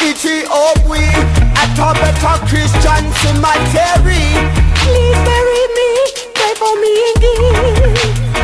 Ethiopia at a better Christian cemetery. Please bury me, pray for me again.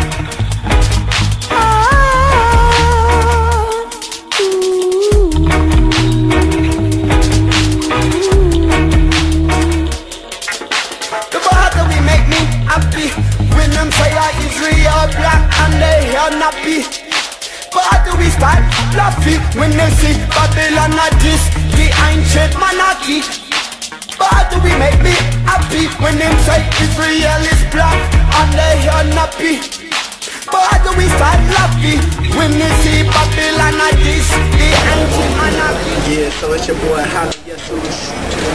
The border we make me happy when them say I Israel black and they are nappy. But how do we start laughing when they see Babylon at this, the ancient monarchy? But how do we make me happy when them say Israel is black and they are nappy? But how do we start laughing when they see Babylon at this, the ancient monarchy? Yeah, so it's your boy Holly Jesus.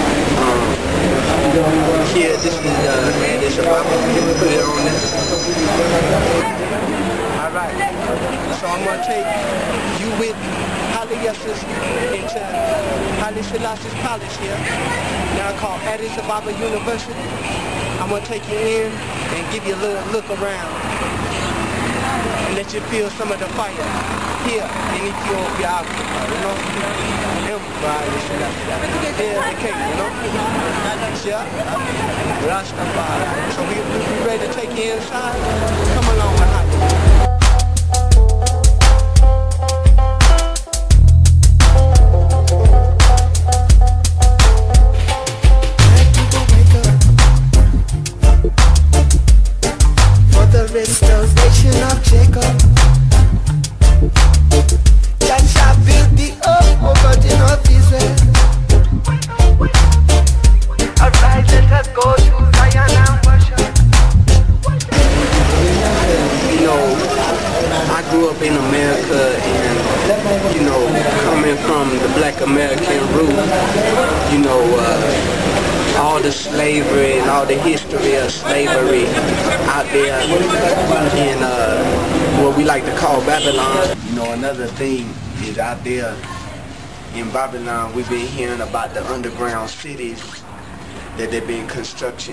Yeah, this is about to put it on there. Alright, so I'm going to take you with Haile Yesus into Haile Selassie's Palace here, now called Addis Ababa University. I'm going to take you in and give you a little look around and let you feel some of the fire here in Ethiopia, you know? Haile Selassie, here the king, you know? Yeah, Rastafari. So we ready to take you inside? Come along behind me. Restoration of Jacob. Jah shall build the earth, O Virgin of Israel. Alright, let us go to Zion and worship. You know, I grew up in America and, you know, coming from the black American root, you know, all the slavery and all the history of slavery out there in what we like to call Babylon. You know, another thing is out there in Babylon, we've been hearing about the underground cities that they've been constructing,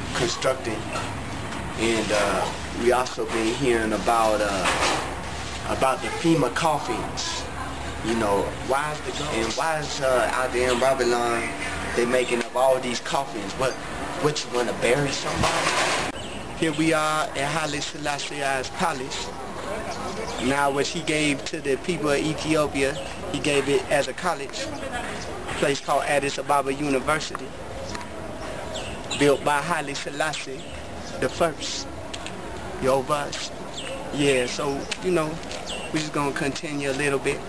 and we also been hearing about the FEMA coffins. You know, why is out there in Babylon they making up all these coffins? What you want to bury somebody? Here we are at Haile Selassie's palace. Now what he gave to the people of Ethiopia, he gave it as a college, a place called Addis Ababa University, built by Haile Selassie the first. Yobus. Yeah, so, you know, we're just going to continue a little bit.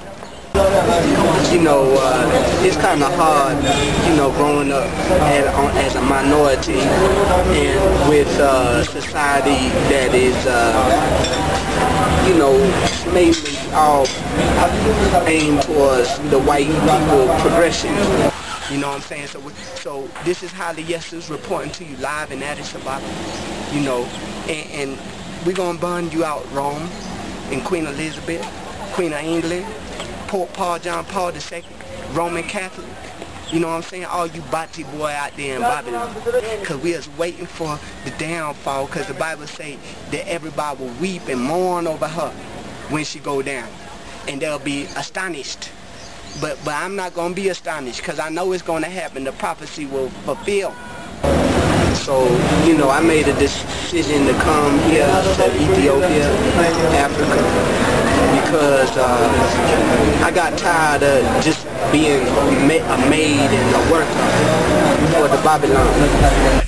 You know, it's kind of hard, you know, growing up as a minority and with society that is, you know, mainly all aimed towards the white people progression. You know what I'm saying? So this is Haile Yesus reporting to you live in Addis Ababa, you know, and we're going to burn you out, Rome, and Queen Elizabeth, Queen of England, Pope John Paul II, Roman Catholic, you know what I'm saying? All you Bati boy out there in Babylon. Because we was waiting for the downfall, because the Bible say that everybody will weep and mourn over her when she go down. And they'll be astonished. But I'm not going to be astonished, because I know it's going to happen. The prophecy will fulfill. So, you know, I made a decision to come here to Ethiopia, Africa, because I got tired of just being a maid and a worker for the Babylon.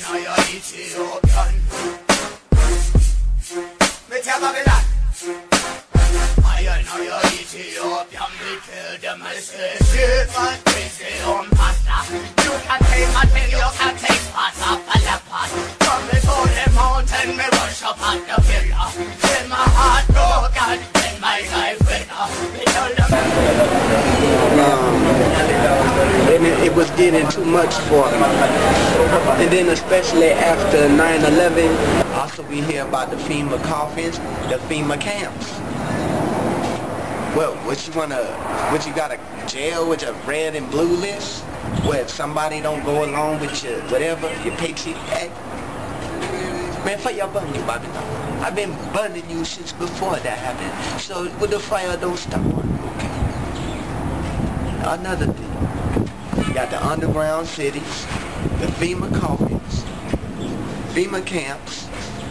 And it was getting too much for me. And then especially after 9/11, also we hear about the FEMA coffins, the FEMA camps. Well, what you got a jail with a red and blue list? Where if somebody don't go along with your whatever, your paycheck, man, fire burn you, Bobby. I've been burning you since before that happened. So with the fire don't stop. Okay. another thing. You got the underground cities, the FEMA coffins, FEMA camps,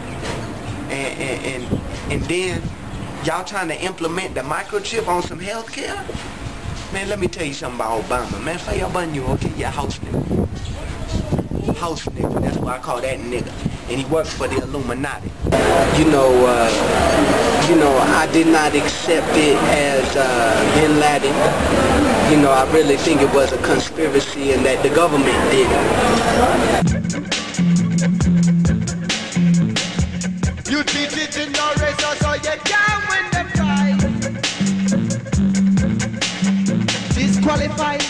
and then y'all trying to implement the microchip on some health care? Man, let me tell you something about Obama. Man, for your bun you, okay? Yeah, house nigga. House nigga, that's why I call that nigga. And he works for the Illuminati. You know, I did not accept it as Bin Laden. You know, I really think it was a conspiracy and that the government did it. You teach it in no race, so you can't win the fight. Disqualified.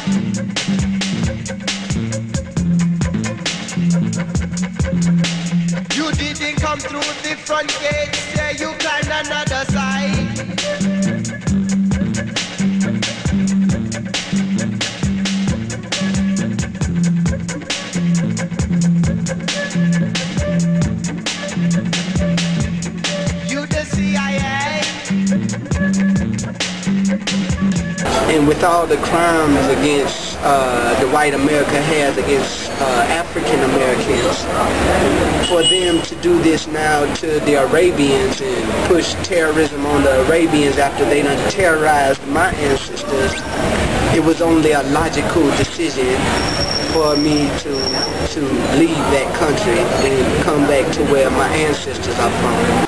You didn't come through the front gate, say you climbed another side. You the CIA. And with all the crimes against the white America has against African Americans, for them to do this now to the Arabians and push terrorism on the Arabians after they done terrorized my ancestors, it was only a logical decision for me to leave that country and come back to where my ancestors are from.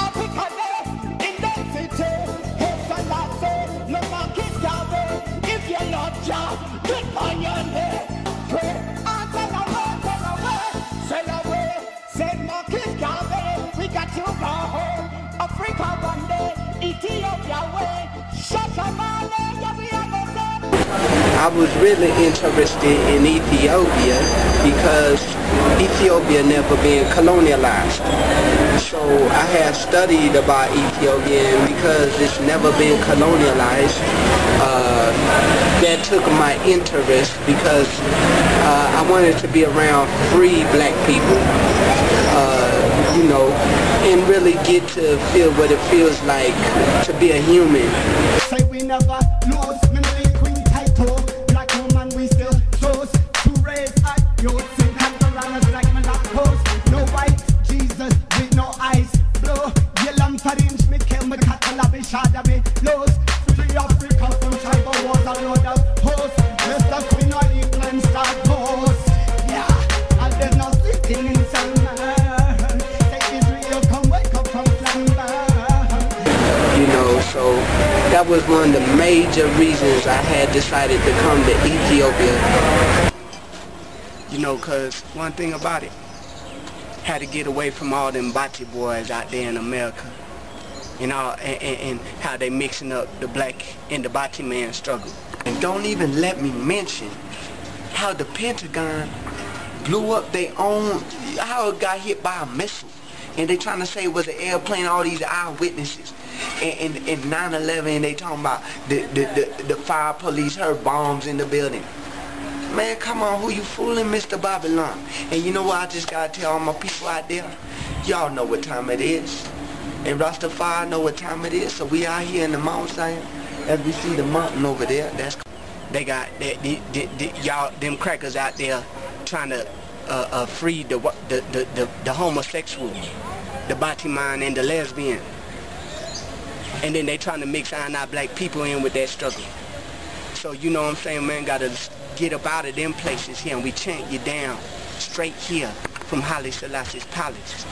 I was really interested in Ethiopia because Ethiopia never been colonialized. So I have studied about Ethiopia, and because it's never been colonialized, that took my interest because I wanted to be around free black people, you know, and really get to feel what it feels like to be a human. Say we never lose, queen title, black woman we still chose to raise our youth in Cantoranas like Malacos. No white Jesus with no eyes, blow yellow faringe me kill me catala be shada me lows. Free Africa from tribal wars and road of hosts. Mr. Queen of England start post. Yeah, and there's no sitting in Salman. Take Israel, come wake up from slumber. You know, so that was one of the major reasons I had decided to come to Ethiopia. You know, cause one thing about it, had to get away from all them Bati boys out there in America. You know, and how they mixing up the black and the Bati man struggle. And don't even let me mention how the Pentagon blew up their own, how it got hit by a missile. And they trying to say it was an airplane, all these eyewitnesses. And 9/11, they talking about the fire police heard bombs in the building. Man, come on, who you fooling, Mr. Babylon? And you know what I just gotta tell all my people out there? Y'all know what time it is. And Rastafari know what time it is. So we out here in the Mount Zion, as we see the mountain over there. That's they got y'all them crackers out there trying to free the homosexual, the Batiman and the lesbian. And then they trying to mix our black people in with that struggle. So you know what I'm saying, man, gotta get up out of them places here and we chant you down straight here from Haile Selassie's palace.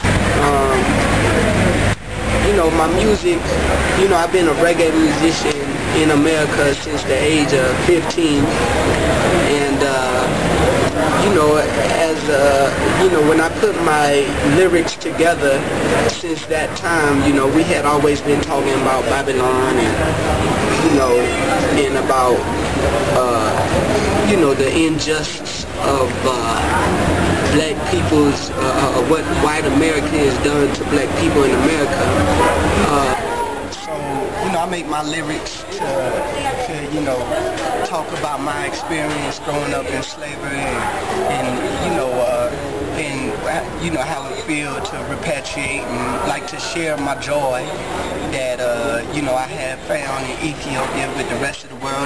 You know, my music, you know, I've been a reggae musician in America since the age of 15. And, you know, you know, when I put my lyrics together since that time, you know, we had always been talking about Babylon and, you know, and about, you know, the injustice of black people's, what white America has done to black people in America. So, you know, I make my lyrics to you know, talk about my experience growing up in slavery and you know, and you know, how it feels to repatriate and like to share my joy that, you know, I have found in Ethiopia with the rest of the world.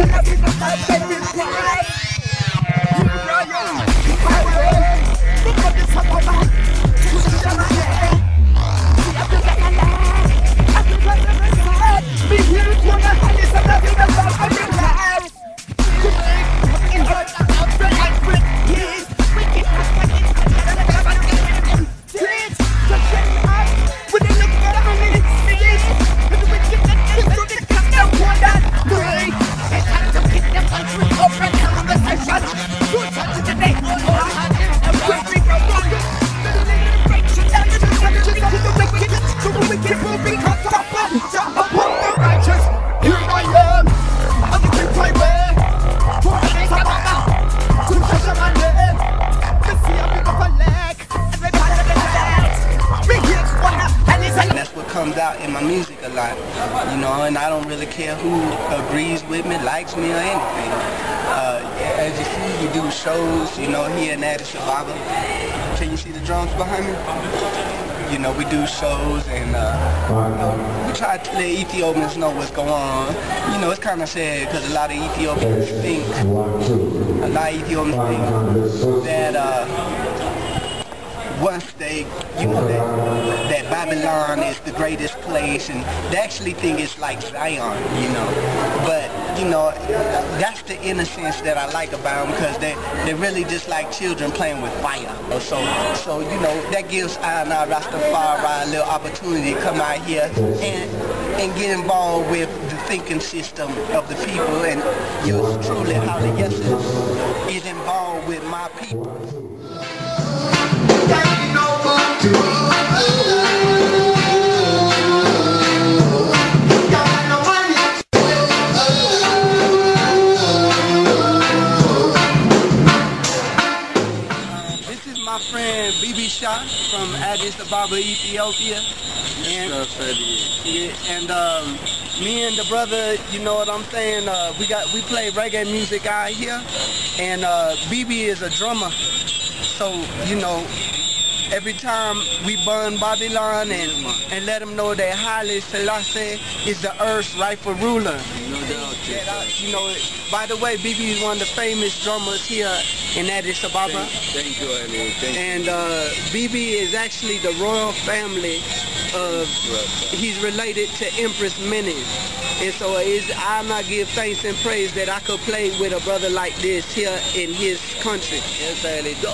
Comes out in my music a lot, you know, and I don't really care who agrees with me, likes me, or anything. As you see, we do shows, you know, here in Addis Ababa. Can you see the drums behind me? You know, we do shows, and we try to let Ethiopians know what's going on. You know, it's kind of sad because a lot of Ethiopians think, that once they, you know, that Babylon is the greatest place, and they actually think it's like Zion, you know. But, you know, that's the innocence that I like about them, because they're really just like children playing with fire. So you know, that gives Ayana Rastafari a little opportunity to come out here and get involved with the thinking system of the people, and yours truly, Haile Selassie, is involved with my people. This is my friend Bibi Shah from Addis Ababa, Ethiopia. And me and the brother, you know what I'm saying, we play reggae music out here, and Bibi is a drummer. So, you know, every time we burn Babylon and let them know that Haile Selassie is the earth's rightful ruler. You know, by the way, Bibi is one of the famous drummers here in Addis Ababa. Thank you, Ali. And Bibi is actually the royal family of, he's related to Empress Mene. And so I not give thanks and praise that I could play with a brother like this here in his country. Yes, Ali. The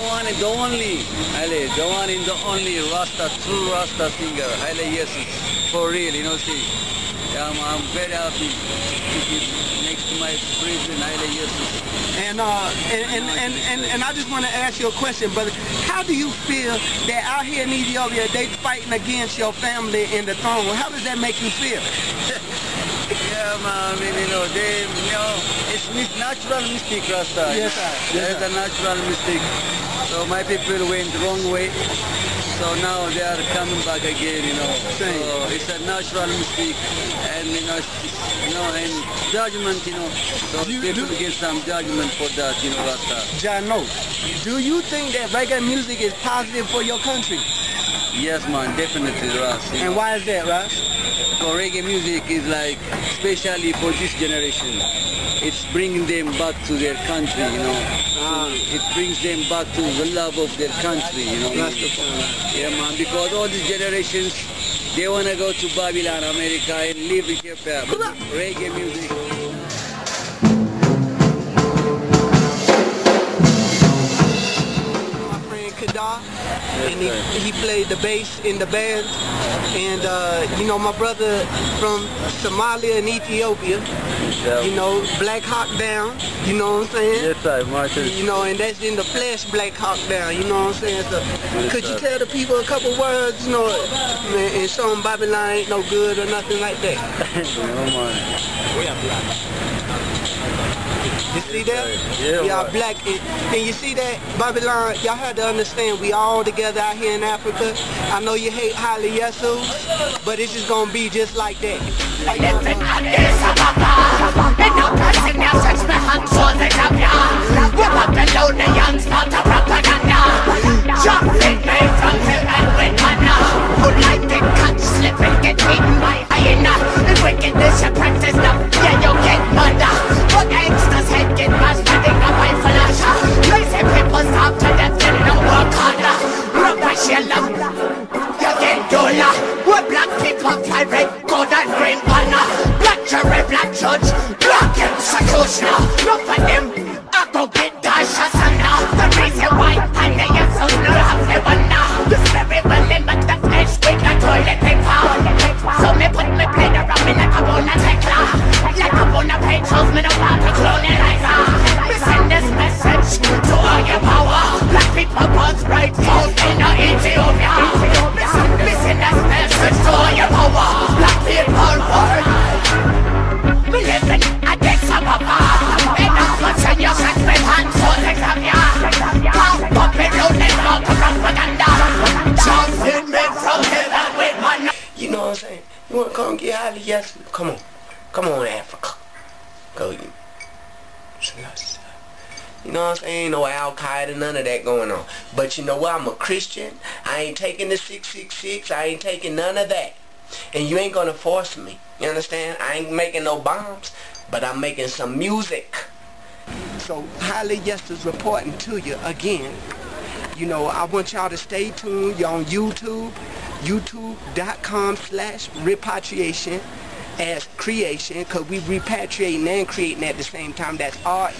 only Rasta, true Rasta singer, Haile Selassie, for real, you know, see. I'm very happy to be next to my president, Haile Selassie. And I just want to ask you a question, brother. How do you feel that out here in Ethiopia, they fighting against your family in the throne? How does that make you feel? Yeah, man, I mean, you know, it's natural mistake, Rasta. Yes, sir. There's a natural mistake. So my people went the wrong way. So now they are coming back again, you know. So it's a natural mistake, and you know, and judgment, you know. So people get some judgment for that, you know, Rasta. Jano, do you think that reggae music is positive for your country? Yes, man, definitely, Ras. And why is that, Ras? So reggae music is like, especially for this generation, it's bringing them back to their country, you know. It brings them back to the love of their country, you know. Yeah, man, because all these generations, they want to go to Babylon, America, and live in Ethiopia. But reggae music. And he played the bass in the band, and you know, my brother from Somalia and Ethiopia, you know, Black Hawk Down, you know what I'm saying? Yes, sir, Martin. You know, and that's in the flesh, Black Hawk Down, you know what I'm saying? So, could you tell the people a couple words, you know, and show them Babylon ain't no good or nothing like that? No, man. We are black. You see that? Yeah, we are black. And you see that? Babylon, y'all have to understand, we all together out here in Africa. I know you hate Haile Selassie, but it's just going to be just like that. Babylonians, not a propaganda. Just yes, come on, Africa. Go. You know what I'm saying? No Al-Qaeda, none of that going on. But you know what? I'm a Christian. I ain't taking the 666. I ain't taking none of that. And you ain't gonna force me. You understand? I ain't making no bombs, but I'm making some music. So Haile Yester's reporting to you again. You know, I want y'all to stay tuned. You're on YouTube, youtube.com/repatriation as creation, because we repatriating and creating at the same time. That's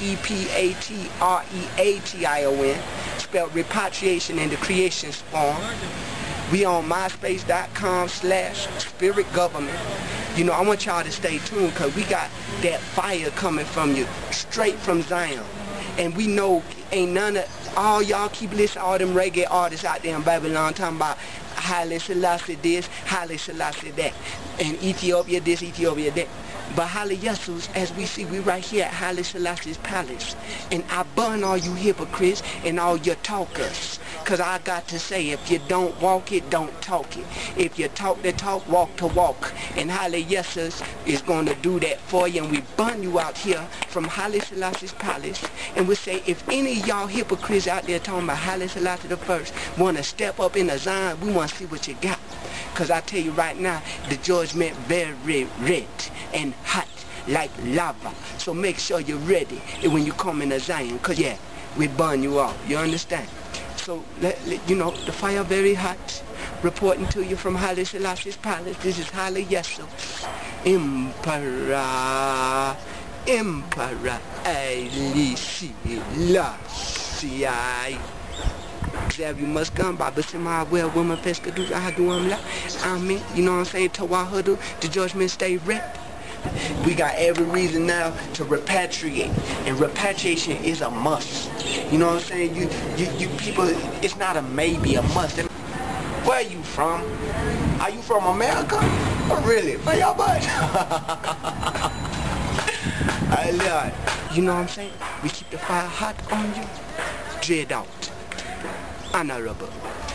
R-E-P-A-T-R-E-A-T-I-O-N, spelled repatriation in the creation form. We on myspace.com/spiritgovernment. You know, I want y'all to stay tuned, because we got that fire coming from you, straight from Zion. And we know ain't none of, all y'all keep listening, all them reggae artists out there in Babylon talking about Haile Selassie this, Haile Selassie that, and Ethiopia this, Ethiopia that. But Haile Yesus, as we see, we right here at Haile Selassie's palace. And I burn all you hypocrites and all your talkers. Because I got to say, if you don't walk it, don't talk it. If you talk the talk, walk to walk. And Haile Yesus is going to do that for you. And we burn you out here from Haile Selassie's palace. And we say, if any of y'all hypocrites out there talking about Haile Selassie the First want to step up in the Zion, we want to see what you got. Because I tell you right now, the judgment very red and hot like lava. So make sure you're ready when you come in the Zion. Because, yeah, we burn you out. You understand? So, you know, the fire very hot. Reporting to you from Haile Selassie's palace. This is Haile Yesus, Emperor Haile Selassie. Xavier Muscom, Baba Sima, well, woman, Pescadus, Ahaduamla. Amen. You know what I'm saying? Tawahudu, the judgment stay rep. We got every reason now to repatriate, and repatriation is a must. You know what I'm saying? You people, it's not a maybe, a must. Where are you from? Are you from America? Oh, really? Where y'all at? I love it. You know what I'm saying? We keep the fire hot on you, dread out. Honorable.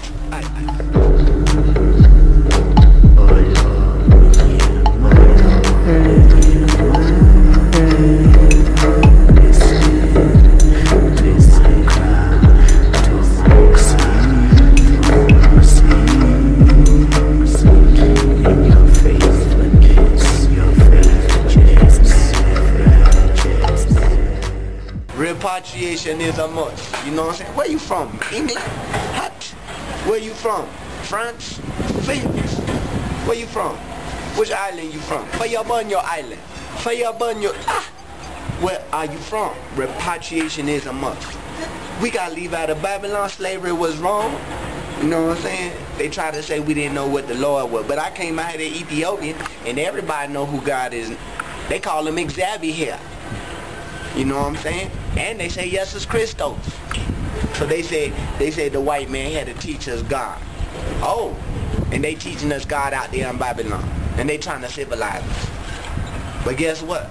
Repatriation is a must. You know what I'm saying? Where you from? England? Hot? Where you from? France? France? Where you from? Which island you from? Where you burn your island? Where you burn your... Where are you from? Repatriation is a must. We gotta leave out of Babylon. Slavery was wrong. You know what I'm saying? They try to say we didn't know what the Lord was. But I came out of Ethiopia, and everybody know who God is. They call him Xavier here. You know what I'm saying? And they say Jesus Christos. So they say the white man had to teach us God. Oh, and they teaching us God out there in Babylon. And they trying to civilize us. But guess what?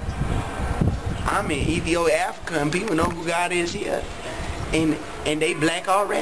I'm in Ethiopia, Africa, and people know who God is here. And they black already.